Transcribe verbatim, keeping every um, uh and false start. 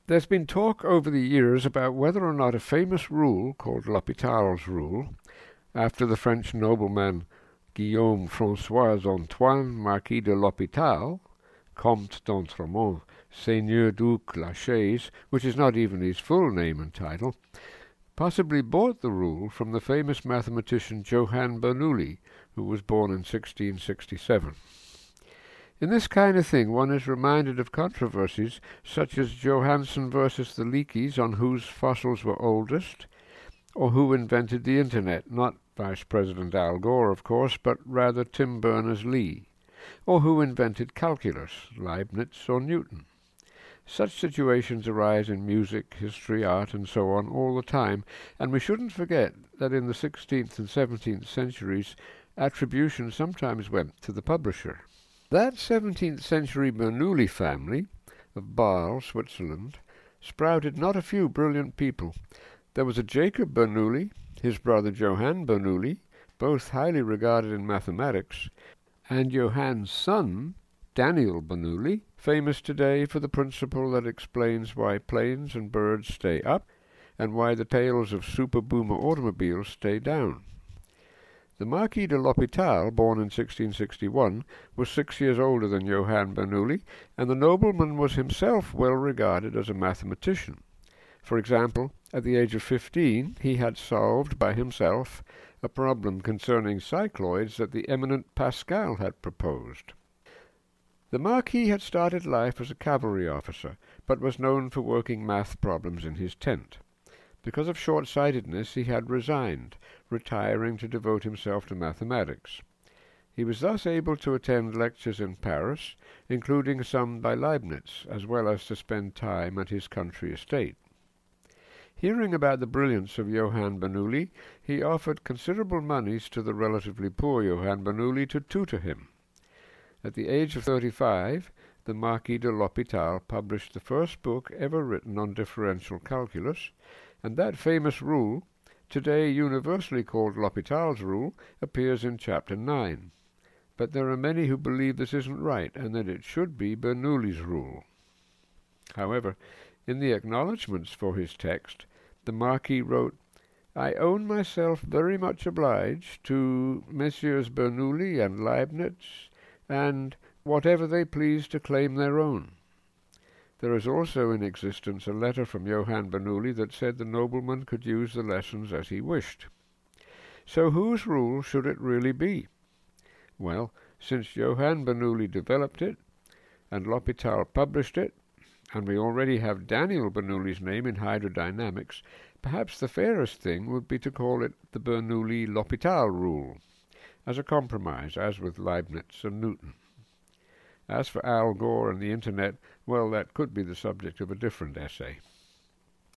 There's been talk over the years about whether or not a famous rule called L'Hôpital's rule, after the French nobleman Guillaume François Antoine Marquis de l'Hôpital, Comte d'Entremont, Seigneur Duc La Chaise, which is not even his full name and title, possibly bought the rule from the famous mathematician Johann Bernoulli, who was born in sixteen sixty-seven. In this kind of thing one is reminded of controversies such as Johansen versus the Leakeys on whose fossils were oldest, or who invented the Internet, not Vice President Al Gore, of course, but rather Tim Berners-Lee, or who invented calculus, Leibniz or Newton. Such situations arise in music, history, art, and so on all the time, and we shouldn't forget that in the sixteenth and seventeenth centuries attribution sometimes went to the publisher. That seventeenth century Bernoulli family of Bâle, Switzerland, sprouted not a few brilliant people. There was a Jacob Bernoulli, his brother Johann Bernoulli, both highly regarded in mathematics, and Johann's son, Daniel Bernoulli, famous today for the principle that explains why planes and birds stay up and why the tails of super boomer automobiles stay down. The Marquis de l'Hôpital, born in sixteen sixty-one, was six years older than Johann Bernoulli, and the nobleman was himself well regarded as a mathematician. For example, at the age of fifteen, he had solved by himself a problem concerning cycloids that the eminent Pascal had proposed. The Marquis had started life as a cavalry officer, but was known for working math problems in his tent. Because of short-sightedness he had resigned, retiring to devote himself to mathematics. He was thus able to attend lectures in Paris, including some by Leibniz, as well as to spend time at his country estate. Hearing about the brilliance of Johann Bernoulli, he offered considerable moneys to the relatively poor Johann Bernoulli to tutor him. At the age of thirty-five, the Marquis de l'Hôpital published the first book ever written on differential calculus, and that famous rule, today universally called L'Hôpital's rule, appears in chapter nine. But there are many who believe this isn't right, and that it should be Bernoulli's rule. However, in the acknowledgments for his text, the Marquis wrote, "I own myself very much obliged to Messieurs Bernoulli and Leibniz, and whatever they please to claim their own." There is also in existence a letter from Johann Bernoulli that said the nobleman could use the lessons as he wished. So whose rule should it really be? Well, since Johann Bernoulli developed it, and L'Hôpital published it, and we already have Daniel Bernoulli's name in hydrodynamics, perhaps the fairest thing would be to call it the Bernoulli-L'Hôpital rule, as a compromise, as with Leibniz and Newton. As for Al Gore and the Internet, well, that could be the subject of a different essay.